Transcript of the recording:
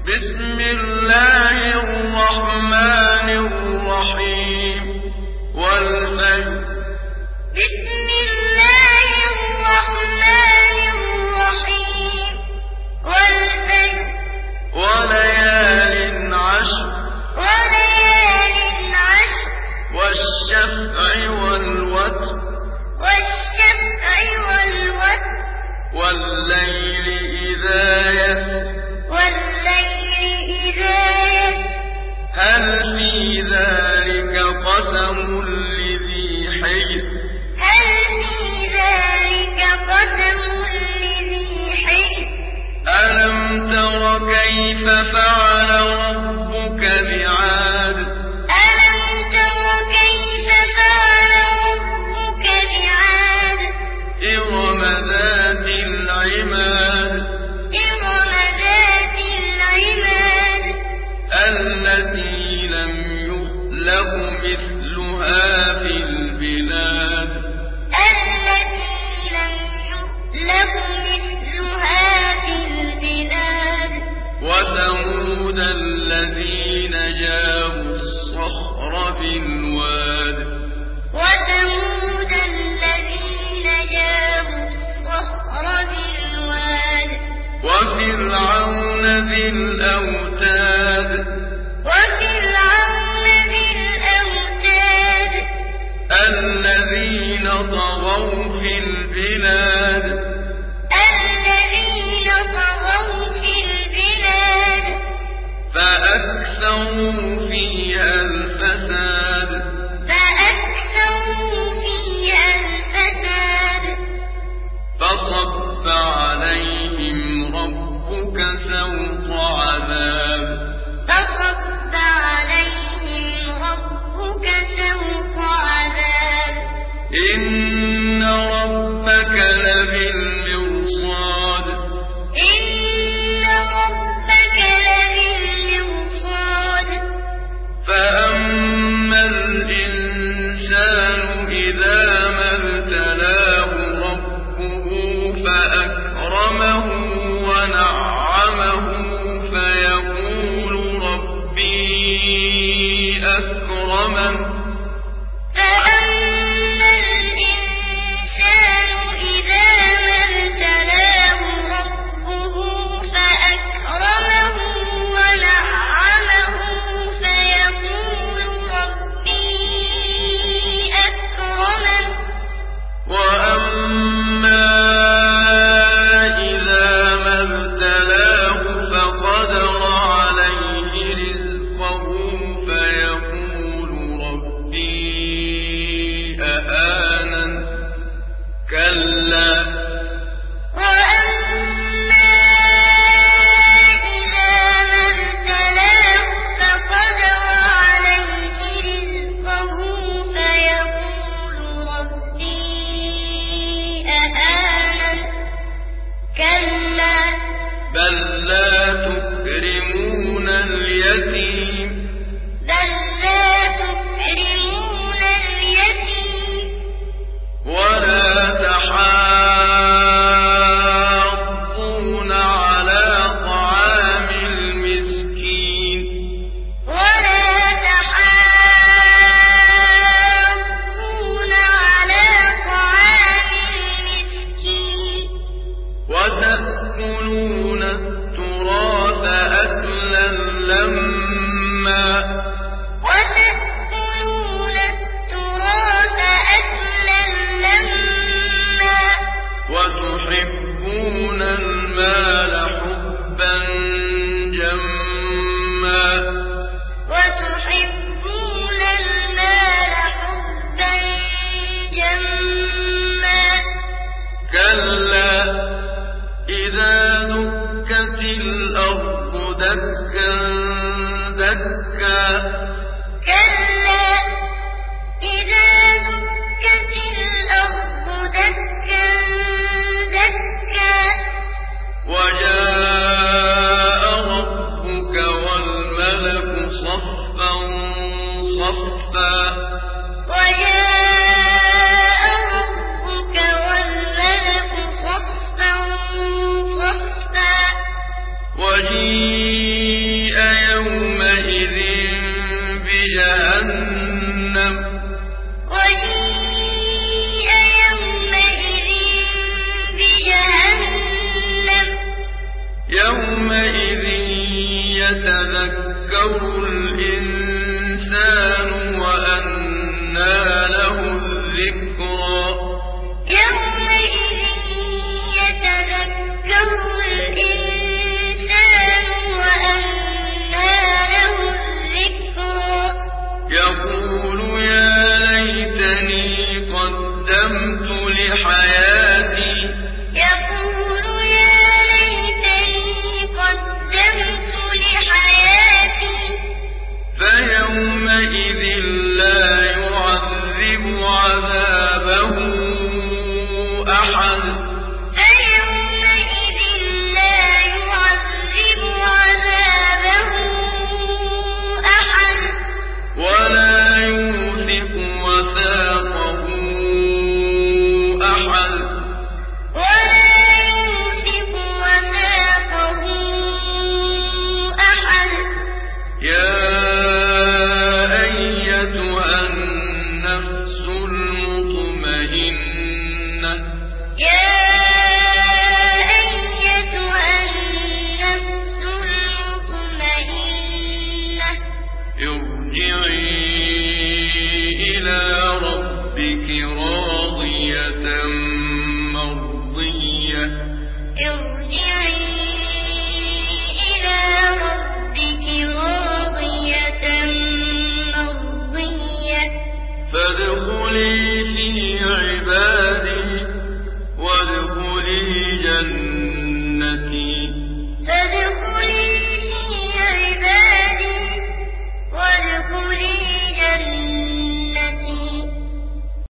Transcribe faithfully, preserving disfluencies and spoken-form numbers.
بسم الله الرحمن الرحيم والفجر بسم الله الرحمن الرحيم والفجر وليال عشر وليال عشر والشفع والوتر والشفع والوتر والليل إذا يسر والليل إذا يسر هل في ذلك قسم لذي حجر هل في ذلك قسم لذي حجر ألم تر كيف فعل ربك بعاد ألم تر كيف فعل ربك بعاد إرم ذات العماد إرم ذات العماد التي لم يخلق مثلها في البلاد التي لم يخلق مثلها في البلاد وثمود الذين جابوا الصخر بالواد وثمود الذين جابوا الصخر بالواد وفرعون ذي الأوتاد وفرعون ذي الأوتاد الذين طغوا في البلاد الذين طغوا في البلاد فأكثروا فيها الفساد فأكثروا فيها الفساد فصب عليهم ربك سوط عذاب فصب عليهم ربك سوط عذاب إن ربك لبالمرصاد إن ربك لبالمرصاد فأما الإنسان إذا ما ابتلاه ربه فأكرمه ونعمه فيقول ربي أكرمن فأما الإنسان إذا ما ابتلاه ربه فأكرمه ونعمه فيقول ربي أكرمن وأما إذا ما ابتلاه فقدر عليه رزقه فيقول ربي أهانن كلا وأما إذا ما ابتلاه فقدر عليه رزقه فيقول ربي أهانن كلا بل لا تكرمون اليتيم بل لا تكرمون اليتيم ولا تحاضون على طعام المسكين ولا تحاضون على طعام المسكين وتأكلون التراث أكلا لما وتأكلون التراث أكلا لما وتحبون المال حبا جما وتحبون المال حبا جما كلا إذا دكت الأرض دكا دكا كلا إذا دكت الأرض دكا دكا وجاء ربك والملك صفا صفا وجاء ربك والملك صفا صفا وجيء بجهنم وجيء يومئذ بجهنم يومئذ يتذكر الإنسان وأنى له الذكر